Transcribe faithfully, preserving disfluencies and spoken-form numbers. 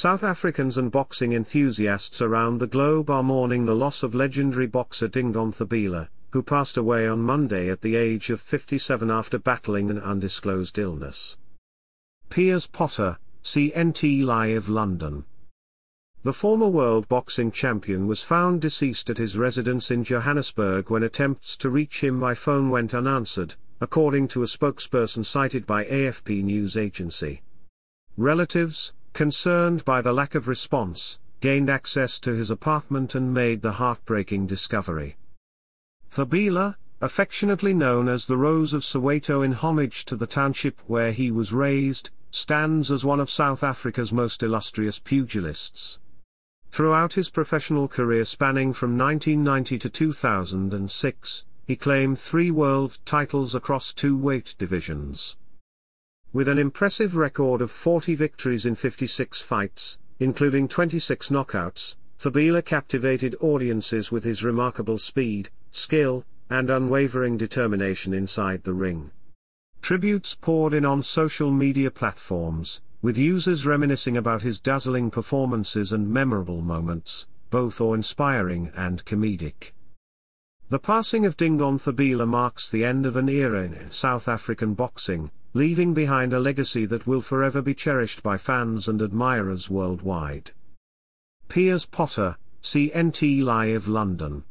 South Africans and boxing enthusiasts around the globe are mourning the loss of legendary boxer Dingon Thabile, who passed away on Monday at the age of fifty-seven after battling an undisclosed illness. Piers Potter, C N T Live London. The former world boxing champion was found deceased at his residence in Johannesburg when attempts to reach him by phone went unanswered, according to a spokesperson cited by A F P news agency. Relatives, concerned by the lack of response, gained access to his apartment and made the heartbreaking discovery. Thabile, affectionately known as the Rose of Soweto in homage to the township where he was raised, stands as one of South Africa's most illustrious pugilists. Throughout his professional career spanning from nineteen ninety to two thousand six, he claimed three world titles across two weight divisions. With an impressive record of forty victories in fifty-six fights, including twenty-six knockouts, Thabile captivated audiences with his remarkable speed, skill, and unwavering determination inside the ring. Tributes poured in on social media platforms, with users reminiscing about his dazzling performances and memorable moments, both awe-inspiring and comedic. The passing of Dingon Thabile marks the end of an era in South African boxing, leaving behind a legacy that will forever be cherished by fans and admirers worldwide. Piers Potter, C N T Live London.